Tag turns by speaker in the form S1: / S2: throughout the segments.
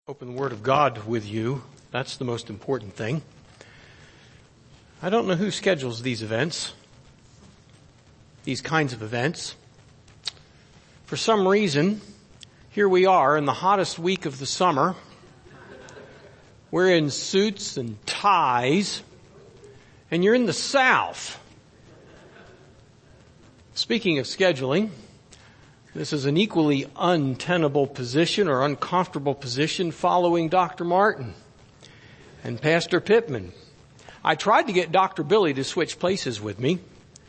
S1: Open the Word of God with you. That's the most important thing. I don't know who schedules these events, these kinds of events. For some reason, here we are in the hottest week of the summer. We're in suits and ties, and you're in the South. Speaking of scheduling, this is an equally untenable position or uncomfortable position following Dr. Martin and Pastor Pittman. I tried to get Dr. Billy to switch places with me.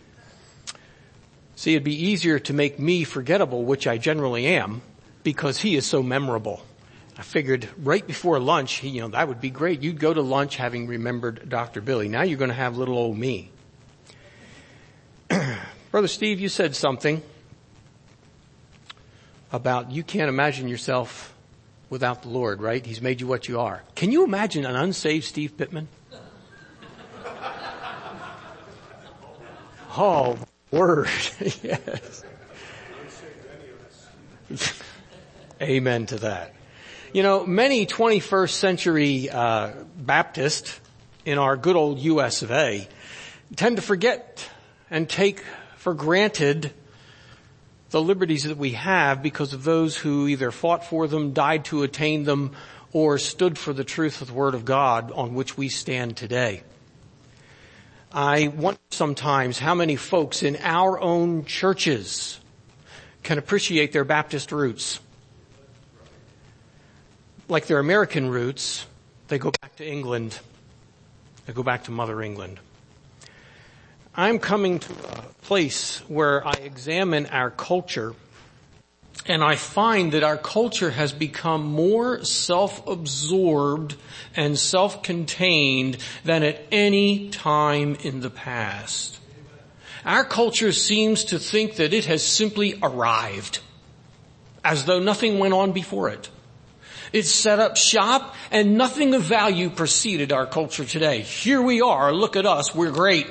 S1: See, it'd be easier to make me forgettable, which I generally am, because he is so memorable. I figured right before lunch, that would be great. You'd go to lunch having remembered Dr. Billy. Now you're going to have little old me. Brother Steve, you said something about you can't imagine yourself without the Lord, right? He's made you what you are. Can you imagine an unsaved Steve Pittman? Oh, word. Yes. Amen to that. Many 21st century Baptists in our good old US of A tend to forget and take for granted the liberties that we have because of those who either fought for them, died to attain them, or stood for the truth of the Word of God on which we stand today. I wonder sometimes how many folks in our own churches can appreciate their Baptist roots. Like their American roots, they go back to England. They go back to Mother England. I'm coming to a place where I examine our culture, and I find that our culture has become more self-absorbed and self-contained than at any time in the past. Our culture seems to think that it has simply arrived, as though nothing went on before it. It's set up shop, and nothing of value preceded our culture today. Here we are, look at us, we're great.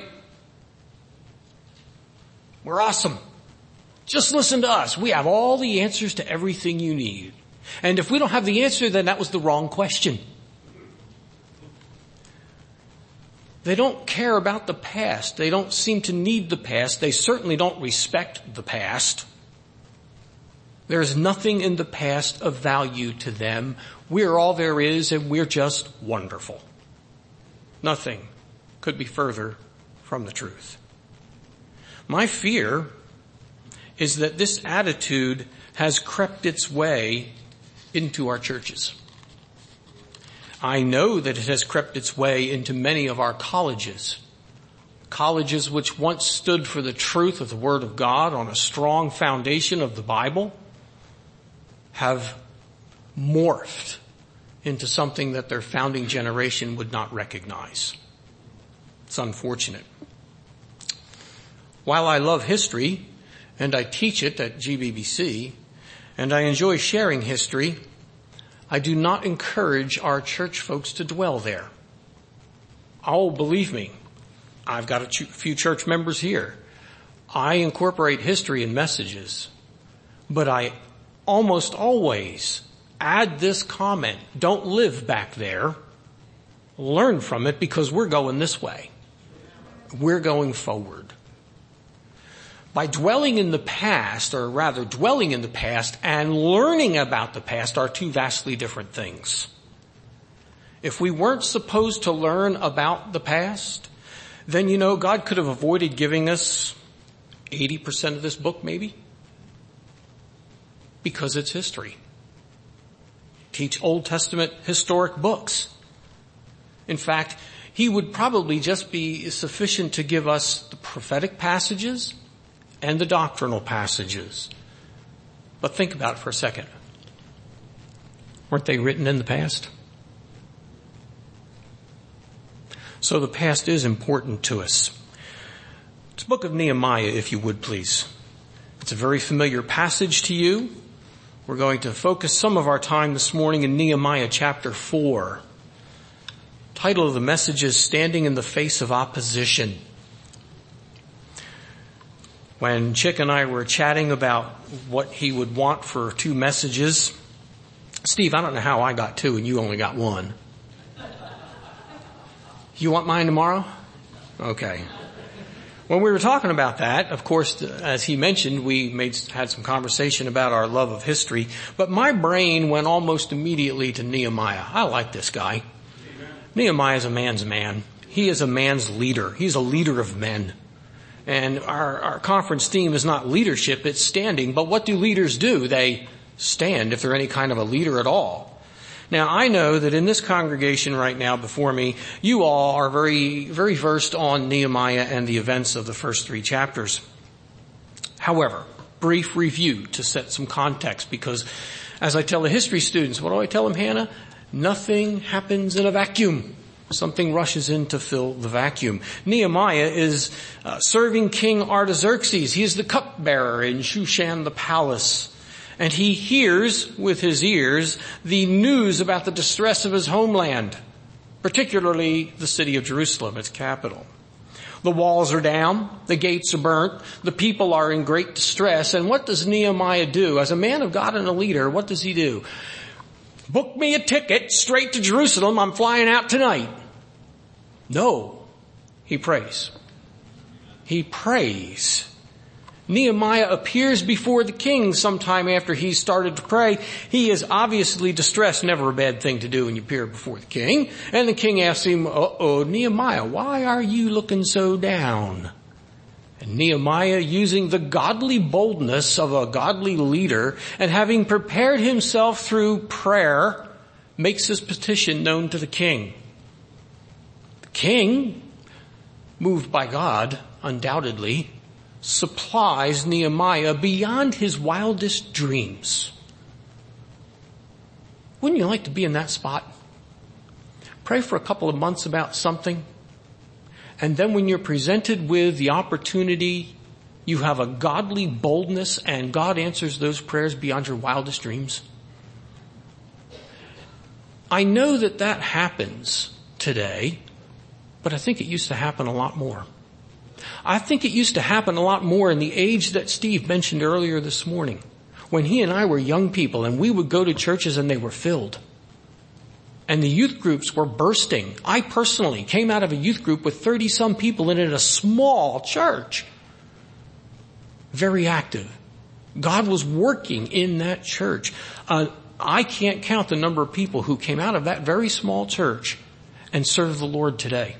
S1: We're awesome. Just listen to us. We have all the answers to everything you need. And if we don't have the answer, then that was the wrong question. They don't care about the past. They don't seem to need the past. They certainly don't respect the past. There's nothing in the past of value to them. We're all there is, and we're just wonderful. Nothing could be further from the truth. My fear is that this attitude has crept its way into our churches. I know that it has crept its way into many of our colleges. Colleges which once stood for the truth of the Word of God on a strong foundation of the Bible have morphed into something that their founding generation would not recognize. It's unfortunate. While I love history, and I teach it at GBBC, and I enjoy sharing history, I do not encourage our church folks to dwell there. Oh, believe me, I've got a few church members here. I incorporate history in messages, but I almost always add this comment: don't live back there. Learn from it, because we're going this way. We're going forward. By dwelling in the past, or rather dwelling in the past and learning about the past, are two vastly different things. If we weren't supposed to learn about the past, then God could have avoided giving us 80% of this book maybe. Because it's history. Teach Old Testament historic books. In fact, He would probably just be sufficient to give us the prophetic passages and the doctrinal passages. But think about it for a second. Weren't they written in the past? So the past is important to us. It's the book of Nehemiah, if you would please. It's a very familiar passage to you. We're going to focus some of our time this morning in Nehemiah chapter 4. The title of the message is Standing in the Face of Opposition. When Chick and I were chatting about what he would want for two messages, Steve, I don't know how I got 2 and you only got 1. You want mine tomorrow? Okay. When we were talking about that, of course, as he mentioned, we had some conversation about our love of history, but my brain went almost immediately to Nehemiah. I like this guy. Nehemiah is a man's man. He is a man's leader. He's a leader of men. And our conference theme is not leadership, it's standing. But what do leaders do? They stand if they're any kind of a leader at all. Now, I know that in this congregation right now before me, you all are very, very versed on Nehemiah and the events of the first 3 chapters. However, brief review to set some context, because as I tell the history students, what do I tell them, Hannah? Nothing happens in a vacuum. Something rushes in to fill the vacuum. Nehemiah is serving King Artaxerxes. He is the cupbearer in Shushan the palace. And he hears with his ears the news about the distress of his homeland, particularly the city of Jerusalem, its capital. The walls are down, the gates are burnt, the people are in great distress. And what does Nehemiah do? As a man of God and a leader, what does he do? Book me a ticket straight to Jerusalem. I'm flying out tonight. No, he prays. He prays. Nehemiah appears before the king sometime after he started to pray. He is obviously distressed, never a bad thing to do when you appear before the king. And the king asks him, Nehemiah, why are you looking so down? And Nehemiah, using the godly boldness of a godly leader and having prepared himself through prayer, makes his petition known to the king. The king, moved by God, undoubtedly, supplies Nehemiah beyond his wildest dreams. Wouldn't you like to be in that spot? Pray for a couple of months about something, and then when you're presented with the opportunity, you have a godly boldness and God answers those prayers beyond your wildest dreams. I know that happens today, but I think it used to happen a lot more. I think it used to happen a lot more in the age that Steve mentioned earlier this morning, when he and I were young people and we would go to churches and they were filled. And the youth groups were bursting. I personally came out of a youth group with 30-some people in it, a small church. Very active. God was working in that church. I can't count the number of people who came out of that very small church and serve the Lord today.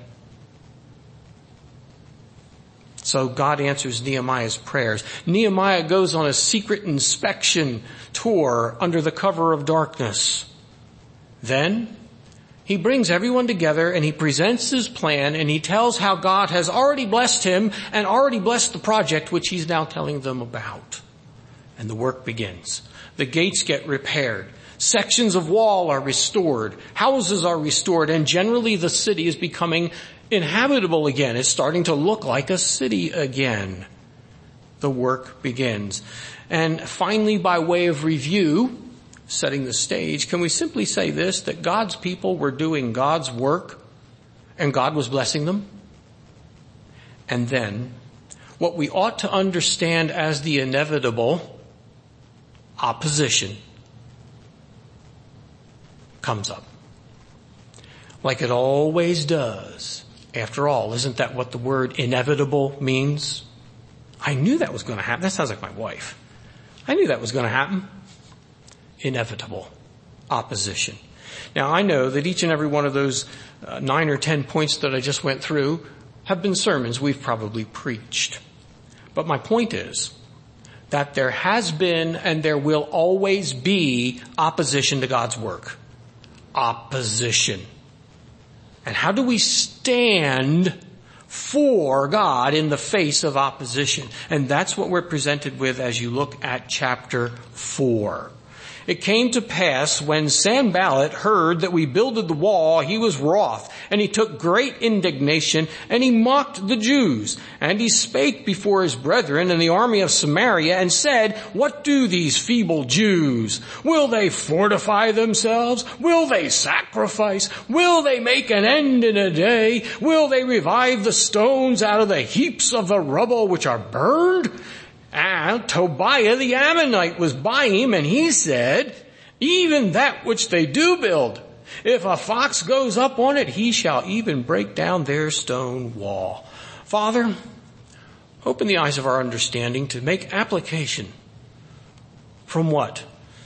S1: So God answers Nehemiah's prayers. Nehemiah goes on a secret inspection tour under the cover of darkness. Then he brings everyone together and he presents his plan and he tells how God has already blessed him and already blessed the project which he's now telling them about. And the work begins. The gates get repaired. Sections of wall are restored. Houses are restored. And generally the city is becoming inhabitable again. It's starting to look like a city again. The work begins. And finally, by way of review, setting the stage, can we simply say this, that God's people were doing God's work and God was blessing them? And then, what we ought to understand as the inevitable opposition comes up. Like it always does. After all, isn't that what the word inevitable means? I knew that was going to happen. That sounds like my wife. I knew that was going to happen. Inevitable opposition. Now, I know that each and every one of those 9 or 10 points that I just went through have been sermons we've probably preached. But my point is that there has been and there will always be opposition to God's work. Opposition. And how do we stand for God in the face of opposition? And that's what we're presented with as you look at chapter 4. It came to pass when Sanballat heard that we builded the wall, he was wroth, and he took great indignation, and he mocked the Jews. And he spake before his brethren in the army of Samaria, and said, what do these feeble Jews? Will they fortify themselves? Will they sacrifice? Will they make an end in a day? Will they revive the stones out of the heaps of the rubble which are burned? And Tobiah the Ammonite was by him, and he said, even that which they do build. If a fox goes up on it, he shall even break down their stone wall. Father, open the eyes of our understanding to make application from what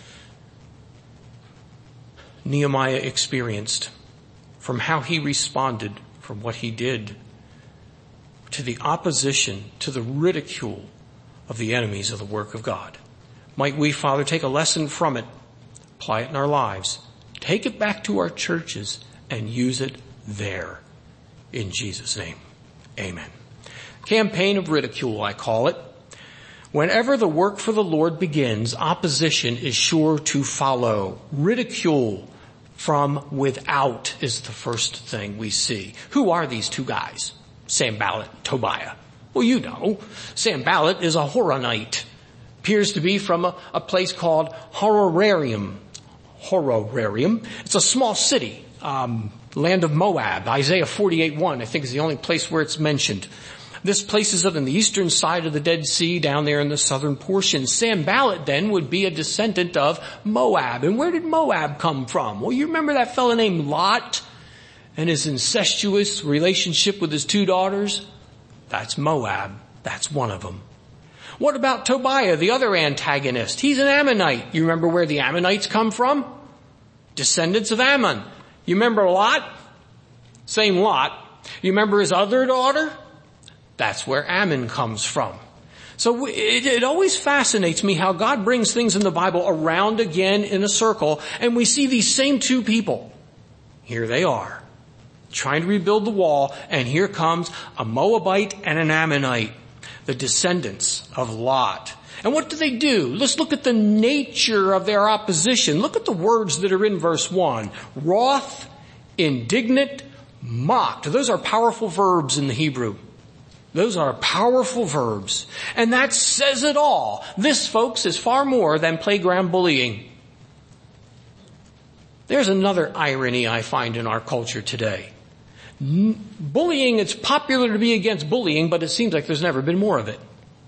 S1: Nehemiah experienced, from how he responded, from what he did, to the opposition, to the ridicule of the enemies of the work of God. Might we, Father, take a lesson from it, apply it in our lives, take it back to our churches, and use it there. In Jesus' name, amen. Campaign of ridicule, I call it. Whenever the work for the Lord begins, opposition is sure to follow. Ridicule from without is the first thing we see. Who are these two guys? Sanballat, Tobiah. Well, you know, Sanballat is a Horonite. Appears to be from a place called Hororarium. It's a small city, land of Moab. Isaiah 48:1, I think, is the only place where it's mentioned. This place is on the eastern side of the Dead Sea, down there in the southern portion. Sanballat then would be a descendant of Moab. And where did Moab come from? Well, you remember that fellow named Lot and his incestuous relationship with his two daughters? That's Moab. That's one of them. What about Tobiah, the other antagonist? He's an Ammonite. You remember where the Ammonites come from? Descendants of Ammon. You remember Lot? Same Lot. You remember his other daughter? That's where Ammon comes from. So it always fascinates me how God brings things in the Bible around again in a circle, and we see these same two people. Here they are, trying to rebuild the wall, and here comes a Moabite and an Ammonite, the descendants of Lot. And what do? Let's look at the nature of their opposition. Look at the words that are in verse 1. Wroth, indignant, mocked. Those are powerful verbs in the Hebrew. Those are powerful verbs. And that says it all. This, folks, is far more than playground bullying. There's another irony I find in our culture today. Bullying, it's popular to be against bullying, but it seems like there's never been more of it.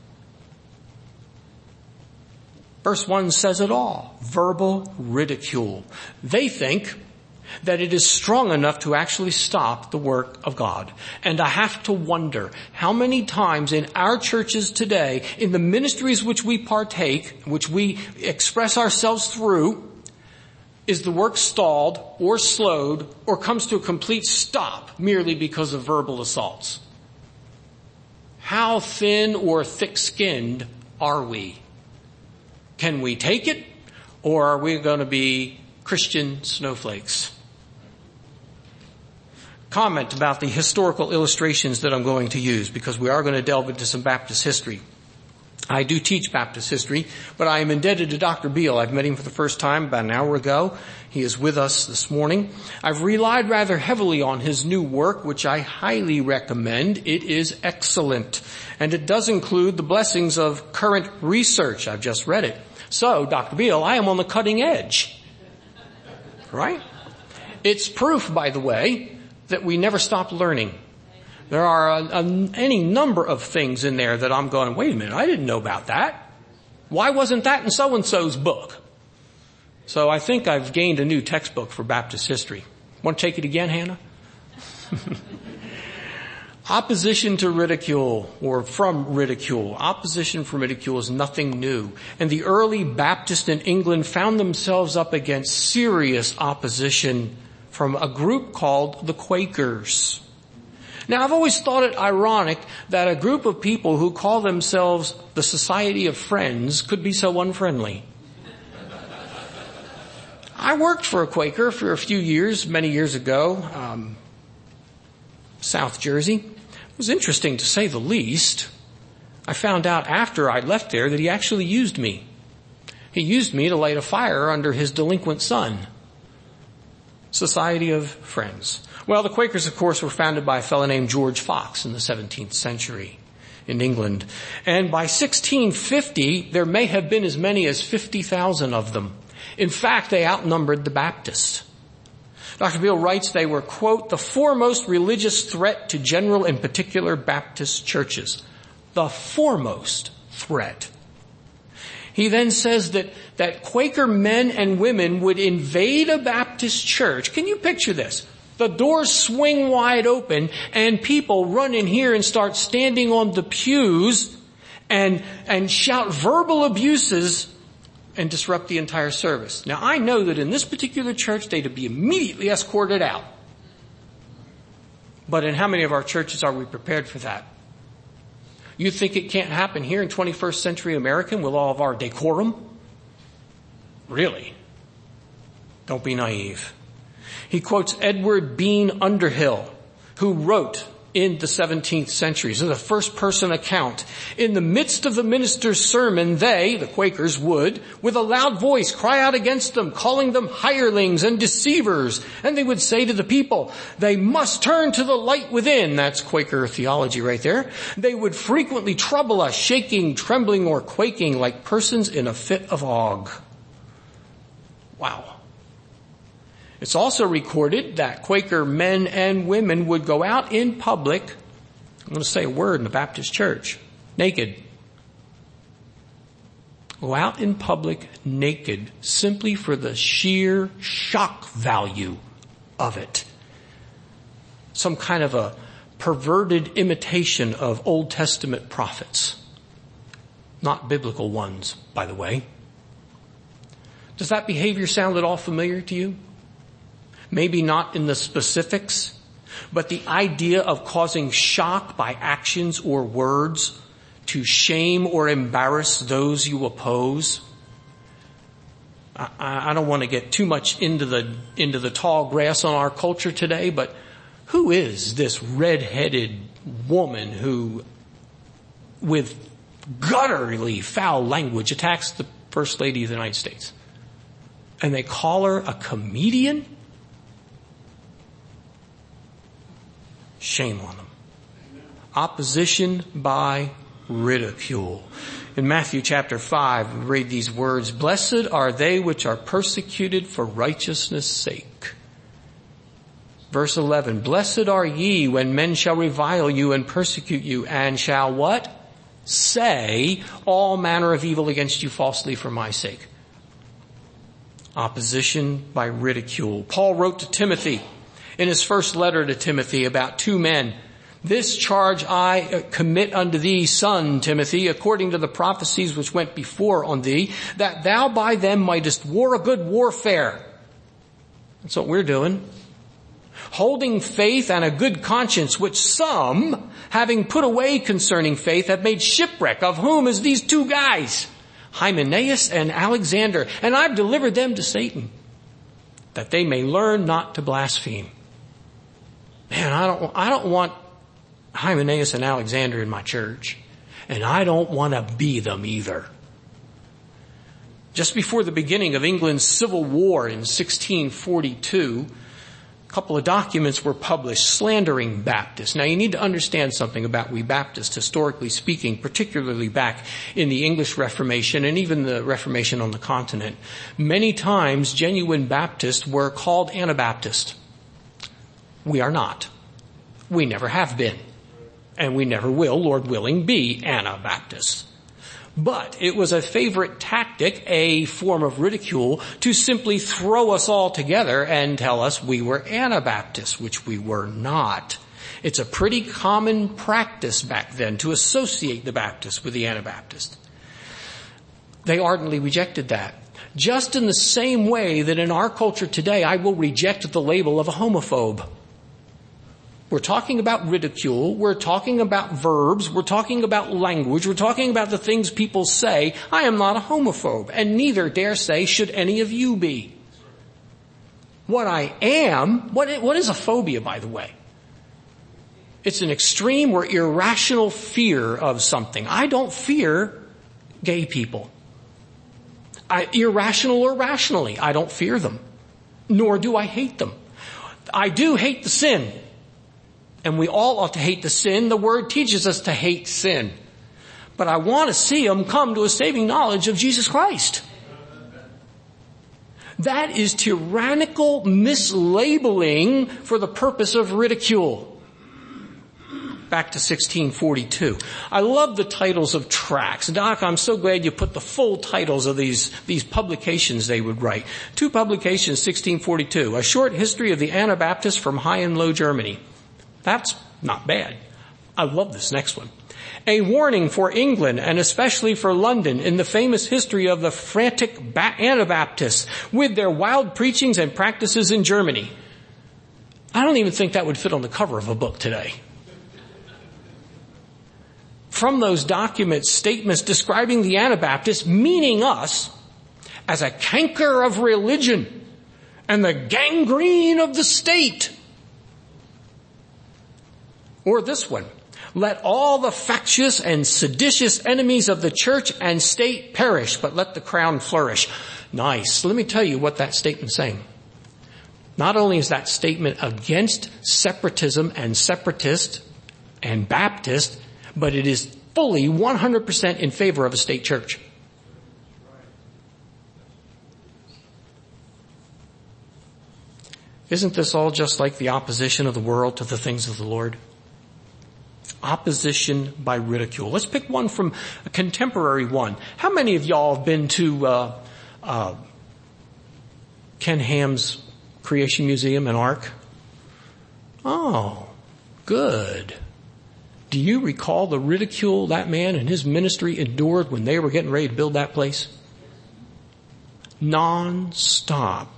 S1: Verse 1 says it all. Verbal ridicule. They think that it is strong enough to actually stop the work of God. And I have to wonder how many times in our churches today, in the ministries which we partake, which we express ourselves through, is the work stalled or slowed or comes to a complete stop merely because of verbal assaults. How thin or thick-skinned are we? Can we take it, or are we going to be Christian snowflakes? Comment about the historical illustrations that I'm going to use, because we are going to delve into some Baptist history. I do teach Baptist history, but I am indebted to Dr. Beale. I've met him for the first time about an hour ago. He is with us this morning. I've relied rather heavily on his new work, which I highly recommend. It is excellent. And it does include the blessings of current research. I've just read it. So, Dr. Beale, I am on the cutting edge. Right? It's proof, by the way, that we never stop learning. There are any number of things in there that I'm going, wait a minute, I didn't know about that. Why wasn't that in so-and-so's book? So I think I've gained a new textbook for Baptist history. Want to take it again, Hannah? Opposition to ridicule, or from ridicule. Opposition from ridicule is nothing new. And the early Baptists in England found themselves up against serious opposition from a group called the Quakers. Now, I've always thought it ironic that a group of people who call themselves the Society of Friends could be so unfriendly. I worked for a Quaker for a few years, many years ago, South Jersey. It was interesting to say the least. I found out after I left there that he actually used me. He used me to light a fire under his delinquent son. Society of Friends. Well, the Quakers, of course, were founded by a fellow named George Fox in the 17th century in England. And by 1650, there may have been as many as 50,000 of them. In fact, they outnumbered the Baptists. Dr. Beale writes they were, quote, the foremost religious threat to general and particular Baptist churches. The foremost threat. He then says that Quaker men and women would invade a Baptist church. Can you picture this? The doors swing wide open and people run in here and start standing on the pews and shout verbal abuses and disrupt the entire service. Now I know that in this particular church they'd be immediately escorted out. But in how many of our churches are we prepared for that? You think it can't happen here in 21st century American with all of our decorum? Really? Don't be naive. He quotes Edward Bean Underhill, who wrote in the 17th century. So the first person account. In the midst of the minister's sermon, they, the Quakers, would, with a loud voice, cry out against them, calling them hirelings and deceivers. And they would say to the people, they must turn to the light within. That's Quaker theology right there. They would frequently trouble us, shaking, trembling, or quaking like persons in a fit of ague. Wow. It's also recorded that Quaker men and women would go out in public, I'm going to say a word in the Baptist church, naked. Go out in public naked simply for the sheer shock value of it. Some kind of a perverted imitation of Old Testament prophets. Not biblical ones, by the way. Does that behavior sound at all familiar to you? Maybe not in the specifics, but the idea of causing shock by actions or words to shame or embarrass those you oppose. I don't want to get too much into the tall grass on our culture today, but who is this red-headed woman who, with gutturally foul language, attacks the First Lady of the United States? And they call her a comedian? Shame on them. Opposition by ridicule. In Matthew chapter 5, we read these words, blessed are they which are persecuted for righteousness' sake. Verse 11, blessed are ye when men shall revile you and persecute you and shall what? Say all manner of evil against you falsely for my sake. Opposition by ridicule. Paul wrote to Timothy in his first letter to Timothy about two men. This charge I commit unto thee, son Timothy, according to the prophecies which went before on thee, that thou by them mightest war a good warfare. That's what we're doing. Holding faith and a good conscience, which some, having put away concerning faith, have made shipwreck, of whom is these two guys, Hymenaeus and Alexander, and I've delivered them to Satan, that they may learn not to blaspheme. Man, I don't want Hymenaeus and Alexander in my church, and I don't want to be them either. Just before the beginning of England's Civil War in 1642, a couple of documents were published slandering Baptists. Now you need to understand something about we Baptists, historically speaking, particularly back in the English Reformation and even the Reformation on the continent. Many times genuine Baptists were called Anabaptist. We are not. We never have been. And we never will, Lord willing, be Anabaptists. But it was a favorite tactic, a form of ridicule, to simply throw us all together and tell us we were Anabaptists, which we were not. It's a pretty common practice back then to associate the Baptists with the Anabaptists. They ardently rejected that. Just in the same way that in our culture today, I will reject the label of a homophobe. We're talking about ridicule. We're talking about verbs. We're talking about language. We're talking about the things people say. I am not a homophobe, and neither, dare say, should any of you be. What I am, what is a phobia, by the way? It's an extreme or irrational fear of something. I don't fear gay people. Irrational or rationally, I don't fear them. Nor do I hate them. I do hate the sin. And we all ought to hate the sin. The Word teaches us to hate sin. But I want to see them come to a saving knowledge of Jesus Christ. That is tyrannical mislabeling for the purpose of ridicule. back to 1642. I love the titles of tracts. Doc, I'm so glad you put the full titles of these publications they would write. 2 publications, 1642. A Short History of the Anabaptists from High and Low Germany. That's not bad. I love this next one. A Warning for England and especially for London in the famous history of the frantic Anabaptists with their wild preachings and practices in Germany. I don't even think that would fit on the cover of a book today. From those documents, statements describing the Anabaptists, meaning us, as a canker of religion and the gangrene of the state. Or this one. Let all the factious and seditious enemies of the church and state perish, but let the crown flourish. Nice. Let me tell you what that statement's saying. Not only is that statement against separatism and separatist and Baptist, but it is fully 100% in favor of a state church. Isn't this all just like the opposition of the world to the things of the Lord? Opposition by ridicule. Let's pick one from a contemporary one. How many of y'all have been to Ken Ham's Creation Museum and Ark? Oh, good. Do you recall the ridicule that man and his ministry endured when they were getting ready to build that place? Non-stop.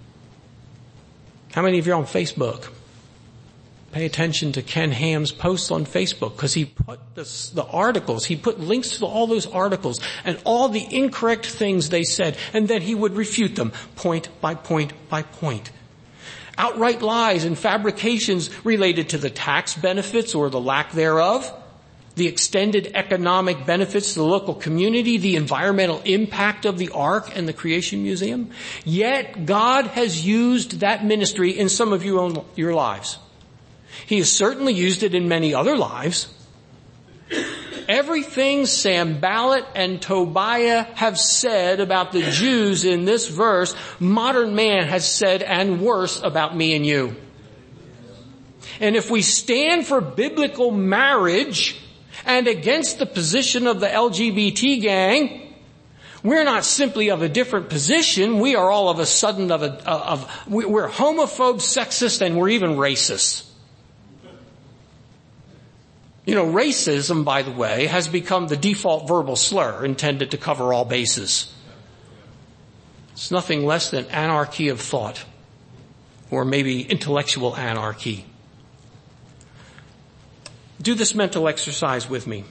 S1: How many of you are on Facebook? Pay attention to Ken Ham's posts on Facebook because he put the articles, he put links to all those articles and all the incorrect things they said, and then he would refute them point by point by point. Outright lies and fabrications related to the tax benefits or the lack thereof, the extended economic benefits to the local community, the environmental impact of the Ark and the Creation Museum. Yet God has used that ministry in some of your lives. He has certainly used it in many other lives. Everything Sanballat and Tobiah have said about the Jews in this verse, modern man has said and worse about me and you. And if we stand for biblical marriage and against the position of the LGBT gang, we're not simply of a different position. We are all of a sudden we're homophobe, sexist, and we're even racist. You know, racism, by the way, has become the default verbal slur intended to cover all bases. It's nothing less than anarchy of thought, or maybe intellectual anarchy. Do this mental exercise with me.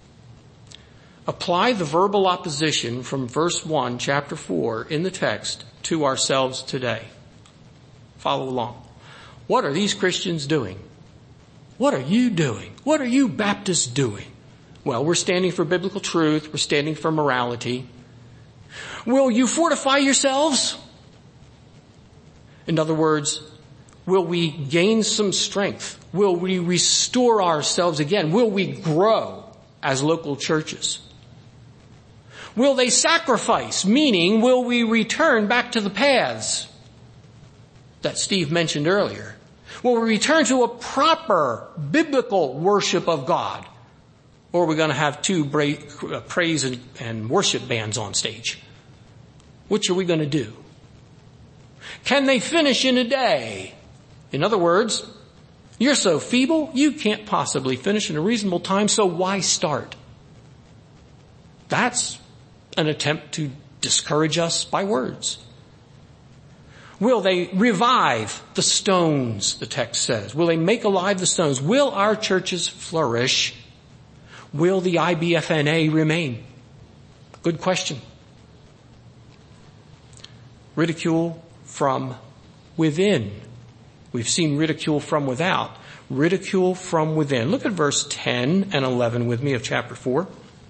S1: Apply the verbal opposition from verse 1, chapter 4 in the text to ourselves today. Follow along. What are these Christians doing? What are you doing? What are you Baptists doing? Well, we're standing for biblical truth. We're standing for morality. Will you fortify yourselves? In other words, will we gain some strength? Will we restore ourselves again? Will we grow as local churches? Will they sacrifice? Meaning, will we return back to the paths that Steve mentioned earlier? Will we return to a proper biblical worship of God? Or are we going to have two praise and worship bands on stage? Which are we going to do? Can they finish in a day? In other words, you're so feeble, you can't possibly finish in a reasonable time, so why start? That's an attempt to discourage us by words. Will they revive the stones, the text says? Will they make alive the stones? Will our churches flourish? Will the IBFNA remain? Good question. Ridicule from within. We've seen ridicule from without. Ridicule from within. Look at verse 10 and 11 with me of chapter 4.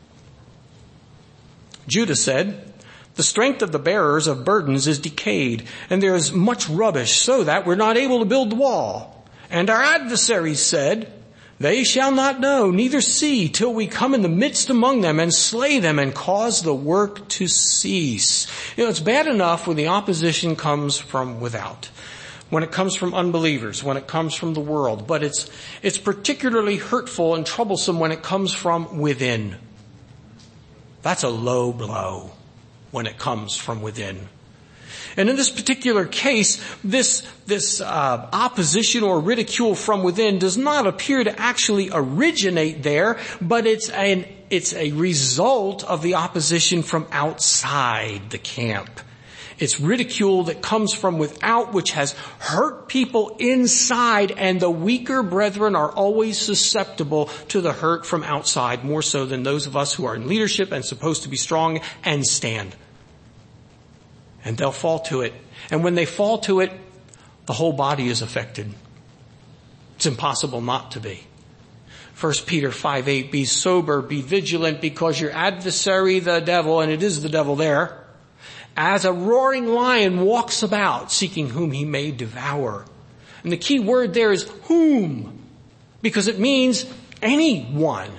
S1: Judah said, "The strength of the bearers of burdens is decayed, and there is much rubbish, so that we're not able to build the wall. And our adversaries said, they shall not know, neither see, till we come in the midst among them and slay them and cause the work to cease." You know, it's bad enough when the opposition comes from without. when it comes from unbelievers, when it comes from the world, but it's particularly hurtful and troublesome when it comes from within. That's a low blow when it comes from within. And in this particular case, this opposition or ridicule from within does not appear to actually originate there, but it's a result of the opposition from outside the camp. It's ridicule that comes from without, which has hurt people inside, and the weaker brethren are always susceptible to the hurt from outside, more so than those of us who are in leadership and supposed to be strong and stand. And they'll fall to it. And when they fall to it, the whole body is affected. It's impossible not to be. 1 Peter 5:8, be sober, be vigilant, because your adversary, the devil, and it is the devil there, as a roaring lion walks about, seeking whom he may devour. And the key word there is whom, because it means anyone.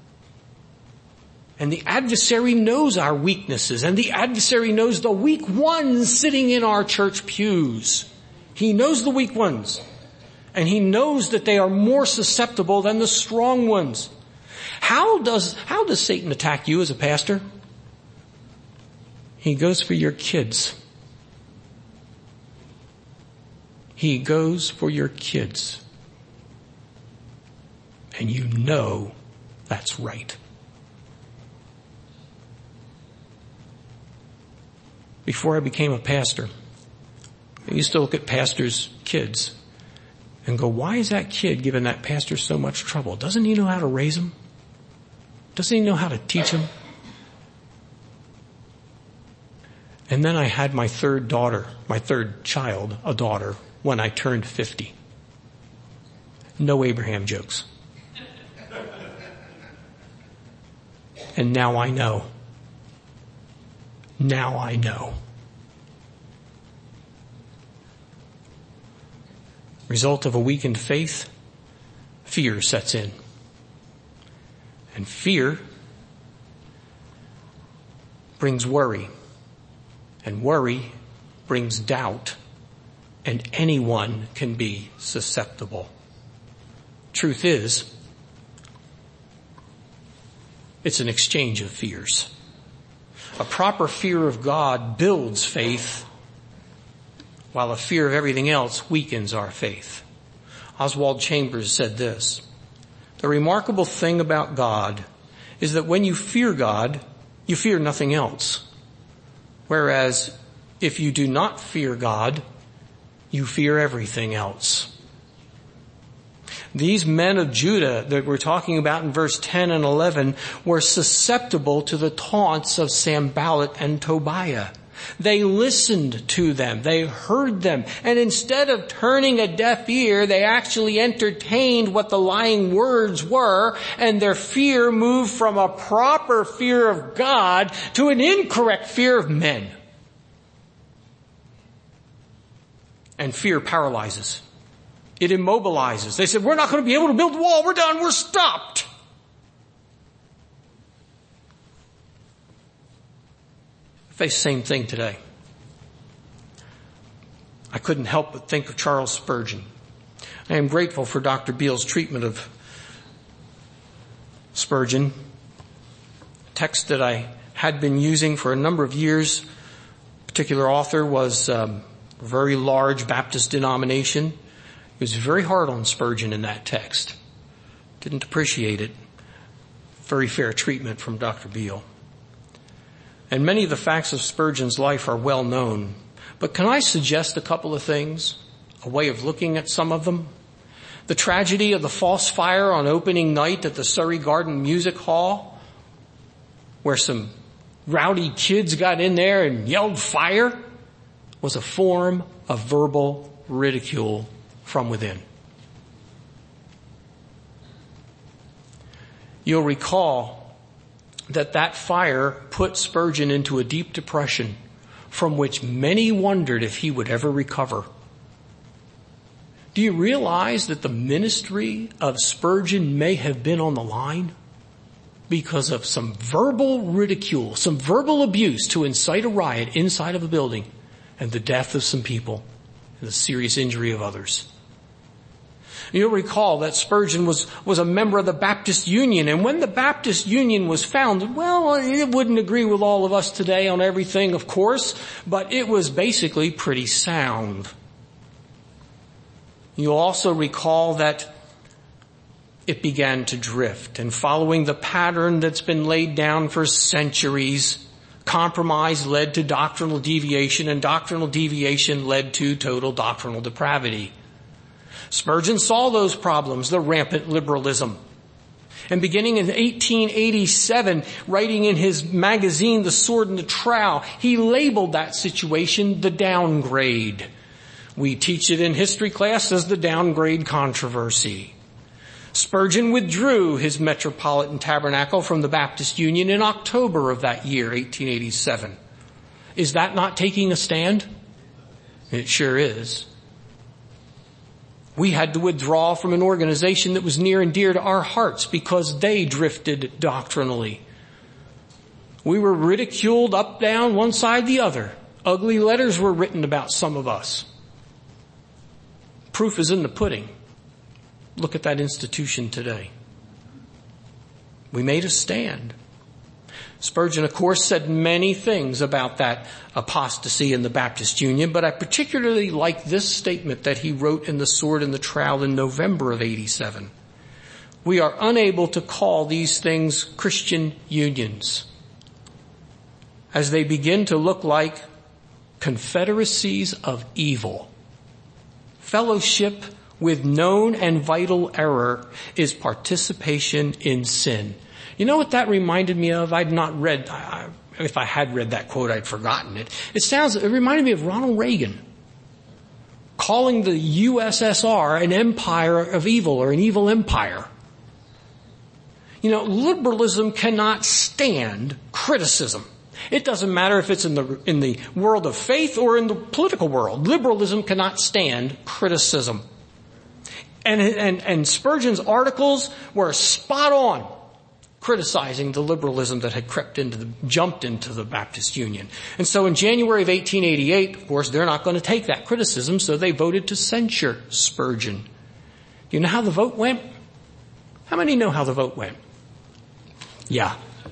S1: And the adversary knows our weaknesses, and the adversary knows the weak ones sitting in our church pews. He knows the weak ones, and he knows that they are more susceptible than the strong ones. How does Satan attack you as a pastor? He goes for your kids. He goes for your kids. And you know that's right. Before I became a pastor, I used to look at pastors' kids and go, why is that kid giving that pastor so much trouble? Doesn't he know how to raise him? Doesn't he know how to teach him? And then I had my third child, a daughter, when I turned 50. No Abraham jokes. And now I know. Now I know. Result of a weakened faith, fear sets in. And fear brings worry. And worry brings doubt. And anyone can be susceptible. Truth is, it's an exchange of fears. A proper fear of God builds faith, while a fear of everything else weakens our faith. Oswald Chambers said this, the remarkable thing about God is that when you fear God, you fear nothing else. Whereas if you do not fear God, you fear everything else. These men of Judah that we're talking about in verse 10 and 11 were susceptible to the taunts of Sanballat and Tobiah. They listened to them. They heard them. And instead of turning a deaf ear, they actually entertained what the lying words were, and their fear moved from a proper fear of God to an incorrect fear of men. And fear paralyzes. It immobilizes. They said, we're not going to be able to build the wall. We're done. We're stopped. I face the same thing today. I couldn't help but think of Charles Spurgeon. I am grateful for Dr. Beale's treatment of Spurgeon, a text that I had been using for a number of years. A particular author was a very large Baptist denomination. He was very hard on Spurgeon in that text. Didn't appreciate it. Very fair treatment from Dr. Beale. And many of the facts of Spurgeon's life are well known. But can I suggest a couple of things? A way of looking at some of them? The tragedy of the false fire on opening night at the Surrey Garden Music Hall, where some rowdy kids got in there and yelled fire, was a form of verbal ridicule from within. You'll recall that fire put Spurgeon into a deep depression from which many wondered if he would ever recover. Do you realize that the ministry of Spurgeon may have been on the line because of some verbal ridicule, some verbal abuse to incite a riot inside of a building and the death of some people? and the serious injury of others. You'll recall that Spurgeon was a member of the Baptist Union, and when the Baptist Union was founded, well, it wouldn't agree with all of us today on everything, of course, but it was basically pretty sound. You'll also recall that it began to drift, and following the pattern that's been laid down for centuries, compromise led to doctrinal deviation, and doctrinal deviation led to total doctrinal depravity. Spurgeon saw those problems, the rampant liberalism. And beginning in 1887, writing in his magazine, The Sword and the Trowel, he labeled that situation the downgrade. We teach it in history class as the downgrade controversy. Spurgeon withdrew his Metropolitan Tabernacle from the Baptist Union in October of that year, 1887. Is that not taking a stand? It sure is. We had to withdraw from an organization that was near and dear to our hearts because they drifted doctrinally. We were ridiculed up, down, one side, the other. Ugly letters were written about some of us. Proof is in the pudding. Look at that institution today. We made a stand. Spurgeon, of course, said many things about that apostasy in the Baptist Union, but I particularly like this statement that he wrote in The Sword and the Trowel in November of 87. We are unable to call these things Christian unions, as they begin to look like confederacies of evil. Fellowship with known and vital error is participation in sin. You know what that reminded me of? I'd not read, if I had read that quote, I'd forgotten it. It reminded me of Ronald Reagan calling the USSR an empire of evil or an evil empire. You know, liberalism cannot stand criticism. It doesn't matter if it's in the world of faith or in the political world. Liberalism cannot stand criticism. And Spurgeon's articles were spot on, criticizing the liberalism that had jumped into the Baptist Union. And so in January of 1888, of course, they're not going to take that criticism, so they voted to censure Spurgeon. Do you know how the vote went? How many know how the vote went? Yeah.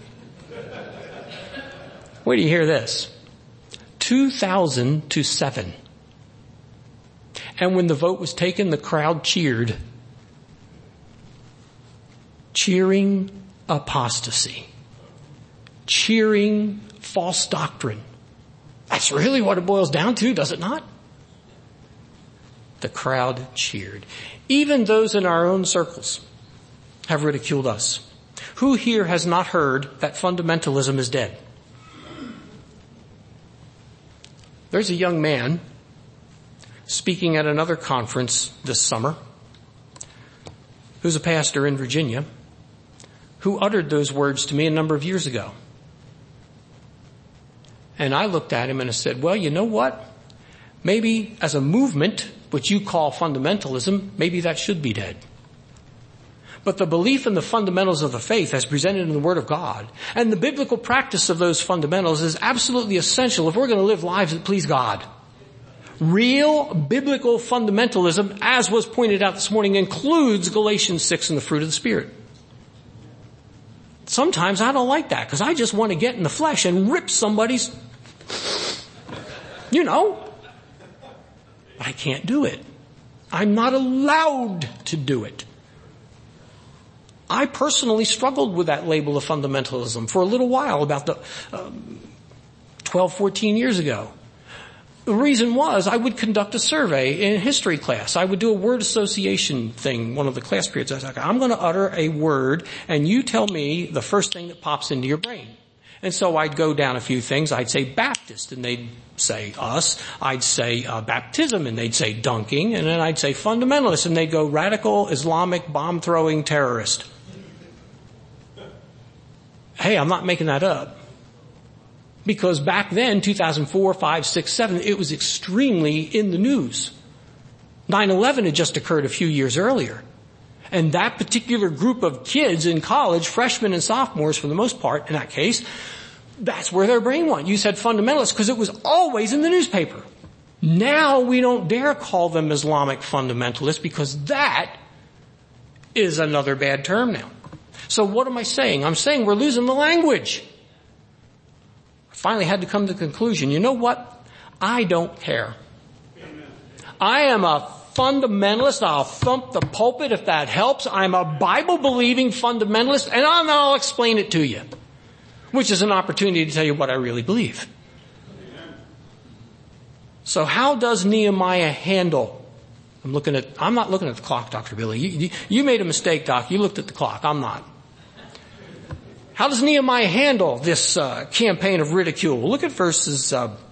S1: Wait till you hear this. 2,000 to 7. And when the vote was taken, the crowd cheered. Cheering apostasy. Cheering false doctrine. That's really what it boils down to, does it not? The crowd cheered. Even those in our own circles have ridiculed us. Who here has not heard that fundamentalism is dead? There's a young man speaking at another conference this summer who's a pastor in Virginia who uttered those words to me a number of years ago. And I looked at him and I said, well, you know what? Maybe as a movement, which you call fundamentalism, maybe that should be dead. But the belief in the fundamentals of the faith as presented in the Word of God and the biblical practice of those fundamentals is absolutely essential if we're going to live lives that please God. Real biblical fundamentalism, as was pointed out this morning, includes Galatians 6 and the fruit of the Spirit. Sometimes I don't like that because I just want to get in the flesh and rip somebody's, but I can't do it. I'm not allowed to do it. I personally struggled with that label of fundamentalism for a little while, about 12, 14 years ago. The reason was I would conduct a survey in history class. I would do a word association thing, one of the class periods. I was like, I'm going to utter a word and you tell me the first thing that pops into your brain. And so I'd go down a few things. I'd say Baptist and they'd say us. I'd say baptism and they'd say dunking. And then I'd say fundamentalist and they'd go radical Islamic bomb throwing terrorist. Hey, I'm not making that up. Because back then, 2004, 5, 6, 7, it was extremely in the news. 9/11 had just occurred a few years earlier. And that particular group of kids in college, freshmen and sophomores for the most part in that case, that's where their brain went. You said fundamentalists because it was always in the newspaper. Now we don't dare call them Islamic fundamentalists because that is another bad term now. So what am I saying? I'm saying we're losing the language. I finally had to come to the conclusion, you know what? I don't care. I am a fundamentalist. I'll thump the pulpit if that helps. I'm a Bible-believing fundamentalist, and I'll explain it to you, which is an opportunity to tell you what I really believe. So how does Nehemiah handle? I'm not looking at the clock, Dr. Billy. You made a mistake, Doc. You looked at the clock. I'm not. How does Nehemiah handle this campaign of ridicule? Look at verses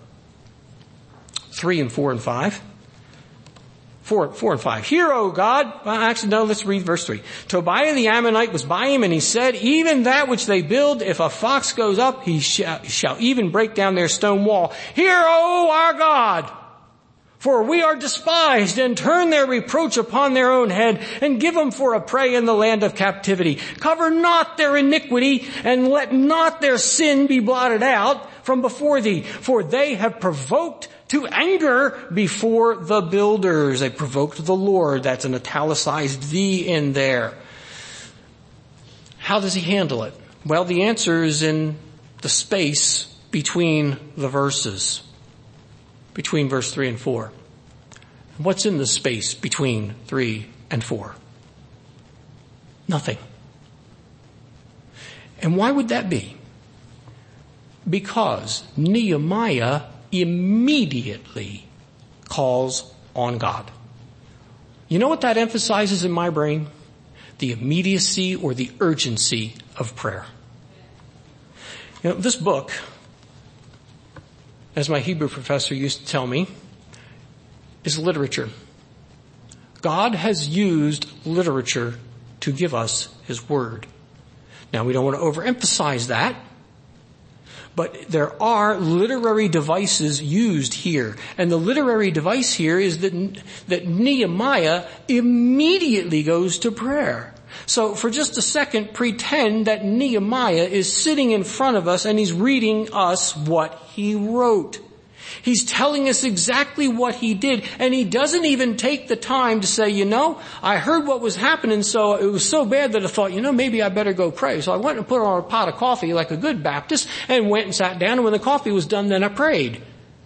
S1: 3 and 4 and 5. 4 and 5. Hear, O God. Actually, no, let's read verse 3. Tobiah the Ammonite was by him, and he said, even that which they build, if a fox goes up, he shall even break down their stone wall. Hear, O our God. For we are despised, and turn their reproach upon their own head, and give them for a prey in the land of captivity. Cover not their iniquity, and let not their sin be blotted out from before thee. For they have provoked to anger before the builders. They provoked the Lord. That's an italicized V in there. How does he handle it? Well, the answer is in the space between the verses. Between verse 3 and 4. What's in the space between 3 and 4? Nothing. And why would that be? Because Nehemiah immediately calls on God. You know what that emphasizes in my brain? The immediacy or the urgency of prayer. You know, this book, as my Hebrew professor used to tell me, is literature. God has used literature to give us His Word. Now, we don't want to overemphasize that, but there are literary devices used here. And the literary device here is that Nehemiah immediately goes to prayer. So for just a second, pretend that Nehemiah is sitting in front of us and he's reading us what he wrote. He's telling us exactly what he did, and he doesn't even take the time to say, you know, I heard what was happening, so it was so bad that I thought, you know, maybe I better go pray. So I went and put on a pot of coffee like a good Baptist and went and sat down, and when the coffee was done, then I prayed.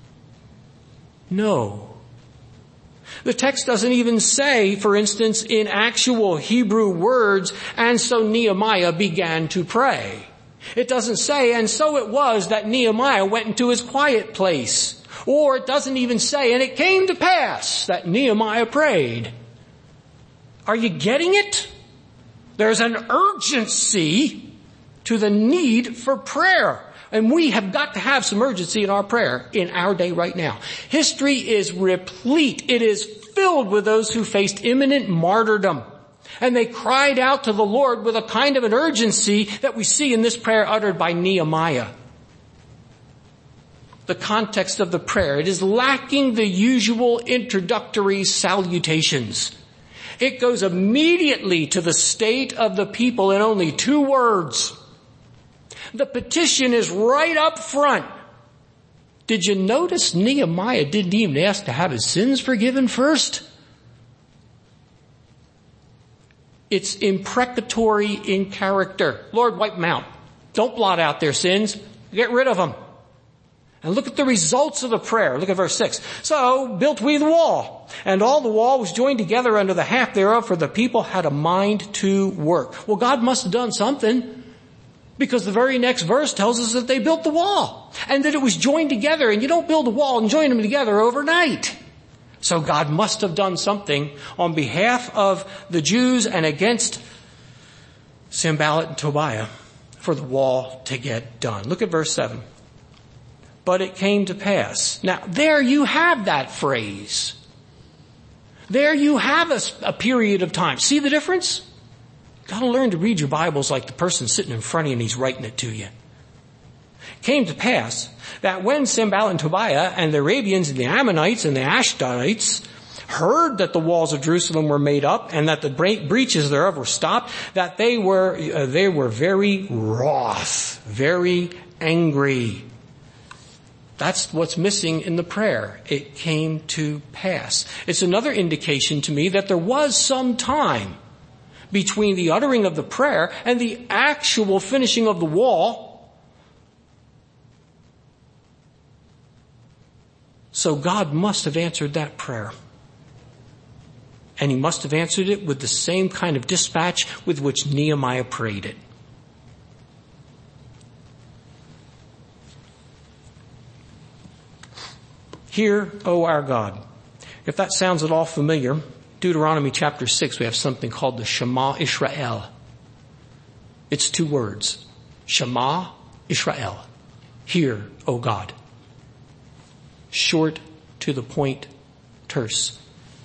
S1: No. The text doesn't even say, for instance, in actual Hebrew words, and so Nehemiah began to pray. It doesn't say, and so it was that Nehemiah went into his quiet place. Or it doesn't even say, and it came to pass that Nehemiah prayed. Are you getting it? There's an urgency to the need for prayer. And we have got to have some urgency in our prayer in our day right now. History is replete. It is filled with those who faced imminent martyrdom. And they cried out to the Lord with a kind of an urgency that we see in this prayer uttered by Nehemiah. The context of the prayer, it is lacking the usual introductory salutations. It goes immediately to the state of the people in only 2 words. The petition is right up front. Did you notice Nehemiah didn't even ask to have his sins forgiven first? It's imprecatory in character. Lord, wipe them out. Don't blot out their sins. Get rid of them. And look at the results of the prayer. Look at verse 6. So built we the wall, and all the wall was joined together under the half thereof, for the people had a mind to work. Well, God must have done something, because the very next verse tells us that they built the wall, and that it was joined together, and you don't build a wall and join them together overnight. So God must have done something on behalf of the Jews and against Sanballat and Tobiah for the wall to get done. Look at verse 7. But it came to pass. Now, there you have that phrase. There you have a period of time. See the difference? You've got to learn to read your Bibles like the person sitting in front of you and he's writing it to you. It came to pass that when Sanballat and Tobiah and the Arabians and the Ammonites and the Ashdodites heard that the walls of Jerusalem were made up and that the breaches thereof were stopped, that they were very wroth, very angry. That's what's missing in the prayer. It came to pass. It's another indication to me that there was some time between the uttering of the prayer and the actual finishing of the wall. So God must have answered that prayer. And he must have answered it with the same kind of dispatch with which Nehemiah prayed it. Hear, O our God. If that sounds at all familiar, Deuteronomy chapter 6, we have something called the Shema Israel. It's 2 words. Shema Israel. Hear, O God. Short, to the point, terse.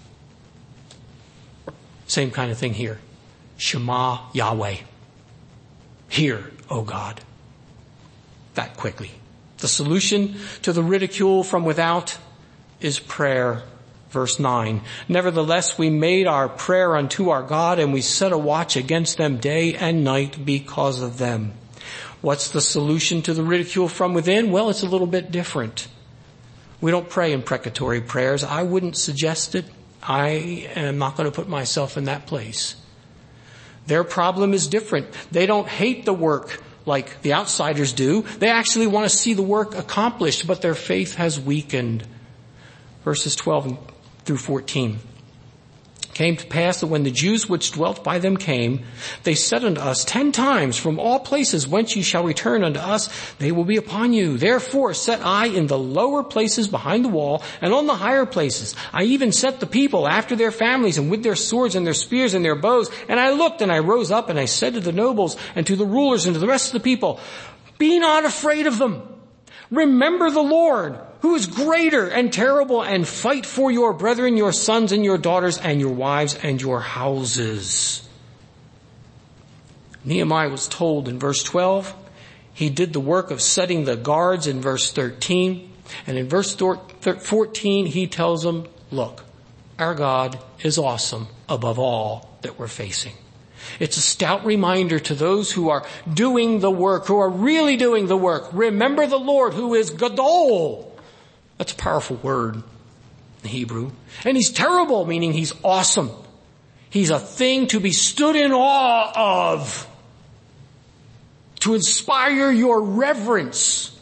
S1: Same kind of thing here. Shema Yahweh. Hear, O God. That quickly. The solution to the ridicule from without is prayer. Verse 9. Nevertheless, we made our prayer unto our God, and we set a watch against them day and night because of them. What's the solution to the ridicule from within? Well, it's a little bit different. We don't pray imprecatory prayers. I wouldn't suggest it. I am not going to put myself in that place. Their problem is different. They don't hate the work like the outsiders do. They actually want to see the work accomplished, but their faith has weakened. Verses 12 through 14. Came to pass that when the Jews which dwelt by them came, they said unto us 10 times, from all places whence ye shall return unto us, they will be upon you. Therefore set I in the lower places behind the wall, and on the higher places. I even set the people after their families, and with their swords and their spears and their bows. And I looked, and I rose up, and I said to the nobles, and to the rulers, and to the rest of the people, be not afraid of them. Remember the Lord, who is greater and terrible, and fight for your brethren, your sons and your daughters, and your wives and your houses. Nehemiah was told in verse 12, he did the work of setting the guards in verse 13. And in verse 14, he tells them, look, our God is awesome above all that we're facing. It's a stout reminder to those who are doing the work, who are really doing the work. Remember the Lord, who is Gadol. That's a powerful word in Hebrew. And he's terrible, meaning he's awesome. He's a thing to be stood in awe of, to inspire your reverence.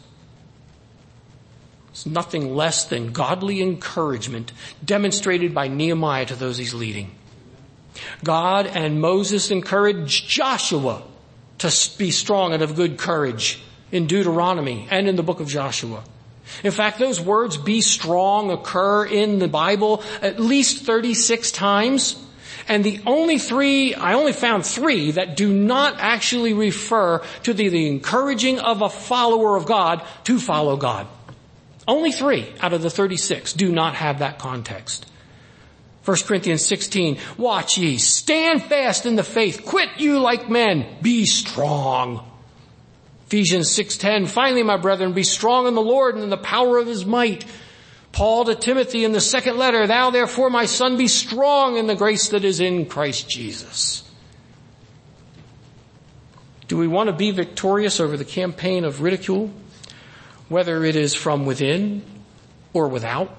S1: It's nothing less than godly encouragement demonstrated by Nehemiah to those he's leading. God and Moses encouraged Joshua to be strong and of good courage in Deuteronomy and in the book of Joshua. In fact, those words, be strong, occur in the Bible at least 36 times. And I only found 3 that do not actually refer to the encouraging of a follower of God to follow God. Only 3 out of the 36 do not have that context. 1 Corinthians 16, watch ye, stand fast in the faith, quit you like men, be strong. Ephesians 6:10, finally, my brethren, be strong in the Lord and in the power of his might. Paul to Timothy in the second letter, thou therefore, my son, be strong in the grace that is in Christ Jesus. Do we want to be victorious over the campaign of ridicule, whether it is from within or without?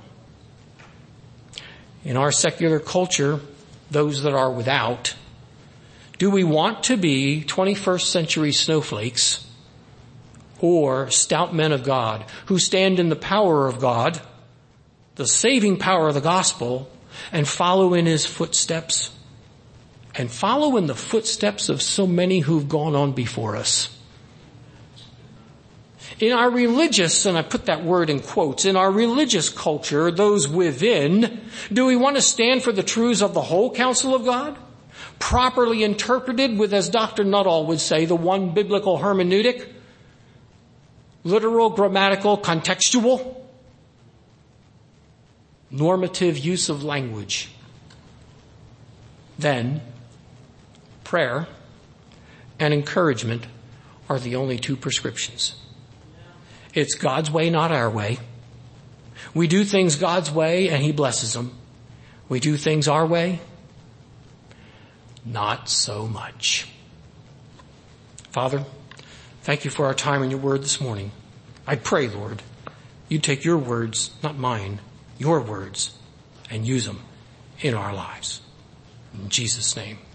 S1: In our secular culture, those that are without, do we want to be 21st century snowflakes or stout men of God who stand in the power of God, the saving power of the gospel, and follow in his footsteps and follow in the footsteps of so many who've gone on before us? In our religious, and I put that word in quotes, in our religious culture, those within, do we want to stand for the truths of the whole counsel of God? Properly interpreted with, as Dr. Nuttall would say, the one biblical hermeneutic, literal, grammatical, contextual, normative use of language. Then, prayer and encouragement are the only 2 prescriptions. It's God's way, not our way. We do things God's way and he blesses them. We do things our way, not so much. Father, thank you for our time in your word this morning. I pray, Lord, you take your words, not mine, your words, and use them in our lives. In Jesus' name.